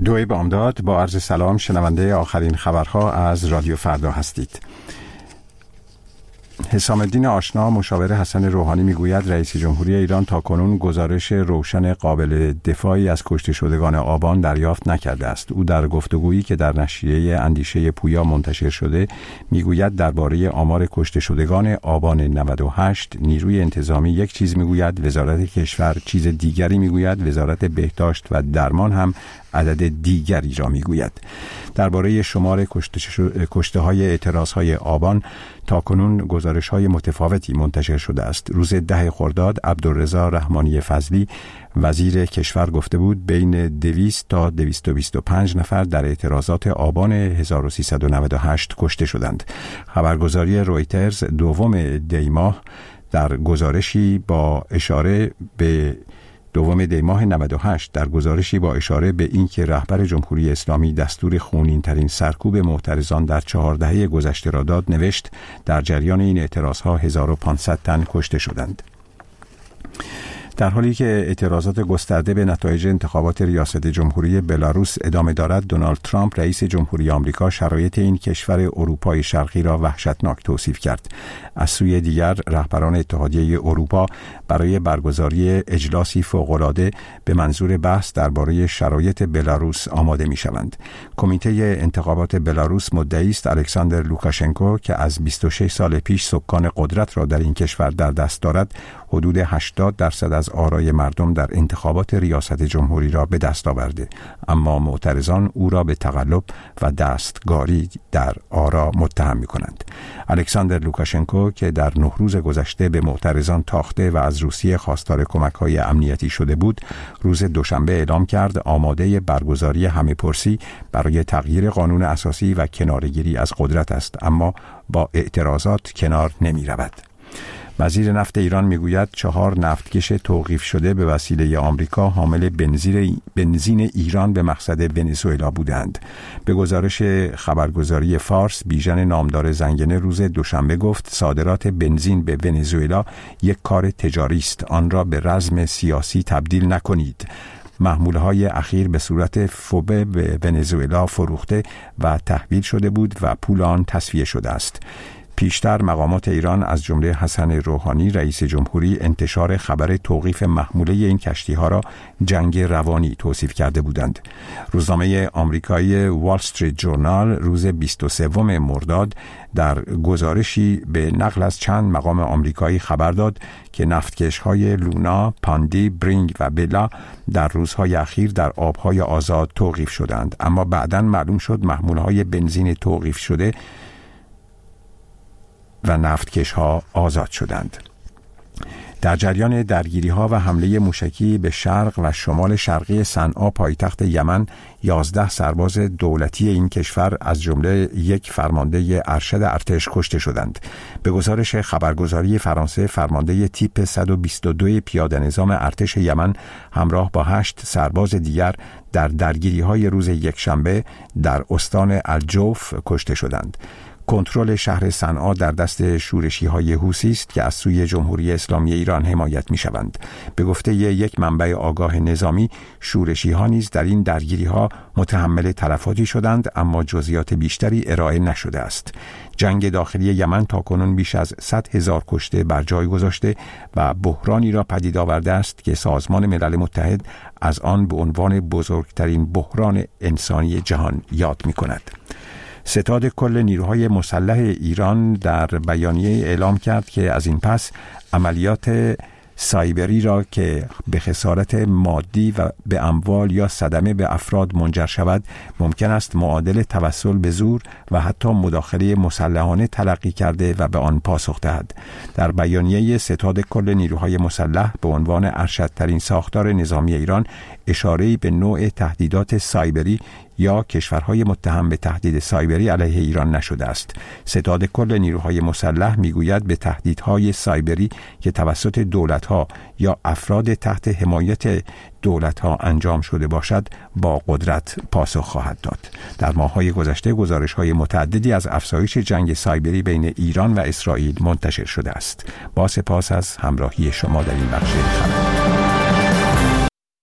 دوی بامداد با عرض سلام، شنونده آخرین خبرها از رادیو فردا هستید. حسام الدین آشنا مشاور حسن روحانی میگوید رئیس جمهوری ایران تاکنون گزارش روشن قابل دفاعی از کشته شدگان آبان دریافت نکرده است. او در گفتگویی که در نشریه اندیشه پویا منتشر شده میگوید درباره آمار کشته شدگان آبان 98 نیروی انتظامی یک چیز میگوید، وزارت کشور چیز دیگری میگوید، وزارت بهداشت و درمان هم عدد دیگری را میگوید. درباره شمار کشته های اعتراض های آبان تاکنون گزارش های متفاوتی منتشر شده است. روز 10 خرداد عبدالرضا رحمانی فضلی وزیر کشور گفته بود بین 200 تا 225 نفر در اعتراضات آبان 1398 کشته شدند. خبرگزاری رویترز دوم دی ماه در گزارشی با اشاره به دوم دی ماه 98 در گزارشی با اشاره به اینکه رهبر جمهوری اسلامی دستور خونین ترین سرکوب معترضان در 4 دهه گذشته را داد نوشت در جریان این اعتراضها 1500 تن کشته شدند. در حالی که اعتراضات گسترده به نتایج انتخابات ریاست جمهوری بلاروس ادامه دارد، دونالد ترامپ رئیس جمهوری آمریکا شرایط این کشور اروپای شرقی را وحشتناک توصیف کرد. از سوی دیگر رهبران اتحادیه اروپا برای برگزاری اجلاسی فوق‌العاده به منظور بحث درباره شرایط بلاروس آماده می‌شوند. کمیته انتخابات بلاروس مدعی است الکساندر لوکاشنکو که از 26 سال پیش سکان قدرت را در این کشور در دست دارد، حدود 80% از آرای مردم در انتخابات ریاست جمهوری را به دست آورده، اما معترضان او را به تقلب و دستکاری در آرا متهم می‌کنند. الکساندر لوکاشنکو که در 9 روز گذشته به معترضان تاخته و از روسیه خواستار کمک‌های امنیتی شده بود، روز دوشنبه اعلام کرد آماده برگزاری همه‌پرسی برای تغییر قانون اساسی و کناره‌گیری از قدرت است، اما با اعتراضات کنار نمی‌رود. وزیر نفت ایران میگوید 4 نفتکش توقیف شده به وسیله آمریکا حامل بنزین ایران به مقصد ونزوئلا بودند. به گزارش خبرگزاری فارس، بیژن نامدار زنگنه روز دوشنبه گفت صادرات بنزین به ونزوئلا یک کار تجاری است، آن را به رزم سیاسی تبدیل نکنید. محمولهای اخیر به صورت فوبه به ونزوئلا فروخته و تحویل شده بود و پول آن تصفیه شده است. پیشتر مقامات ایران از جمله حسن روحانی رئیس جمهوری انتشار خبر توقیف محموله این کشتی‌ها را جنگ روانی توصیف کرده بودند. روزنامه آمریکایی وال استریت جورنال روز 23 مرداد در گزارشی به نقل از چند مقام آمریکایی خبر داد که نفتکش‌های لونا، پاندی، برینگ و بلا در روزهای اخیر در آب‌های آزاد توقیف شدند، اما بعداً معلوم شد محمولهای بنزین توقیف شده و نفتکش ها آزاد شدند. در جریان درگیری ها و حمله موشکی به شرق و شمال شرقی صنعا پایتخت یمن 11 سرباز دولتی این کشور از جمله یک فرمانده ارشد ارتش کشته شدند. به گزارش خبرگزاری فرانسه، فرمانده تیپ 122 پیاده نظام ارتش یمن همراه با 8 سرباز دیگر در درگیری های روز یکشنبه در استان الجوف کشته شدند. کنترل شهر صنعا در دست شورشی‌های حوثی است که از سوی جمهوری اسلامی ایران حمایت می‌شوند. به گفته یک منبع آگاه نظامی، شورشی‌ها نیز در این درگیری‌ها متحمل تلفاتی شدند، اما جزئیات بیشتری ارائه نشده است. جنگ داخلی یمن تاکنون بیش از 100,000 کشته بر جای گذاشته و بحرانی را پدید آورده است که سازمان ملل متحد از آن به عنوان بزرگترین بحران انسانی جهان یاد می‌کند. ستاد کل نیروهای مسلح ایران در بیانیه اعلام کرد که از این پس عملیات سایبری را که به خسارت مادی و به اموال یا صدمه به افراد منجر شود ممکن است معادل توسل به زور و حتی مداخله مسلحانه تلقی کرده و به آن پاسخ دهد. در بیانیه ستاد کل نیروهای مسلح به عنوان ارشدترین ساختار نظامی ایران اشاره‌ای به نوع تهدیدات سایبری یا کشورهای متهم به تهدید سایبری علیه ایران نشده است. ستاد کل نیروهای مسلح میگوید به تهدیدهای سایبری که توسط دولت‌ها یا افراد تحت حمایت دولت‌ها انجام شده باشد با قدرت پاسخ خواهد داد. در ماه‌های گذشته گزارش‌های متعددی از افزایش جنگ سایبری بین ایران و اسرائیل منتشر شده است. با سپاس از همراهی شما در این بخش خبر.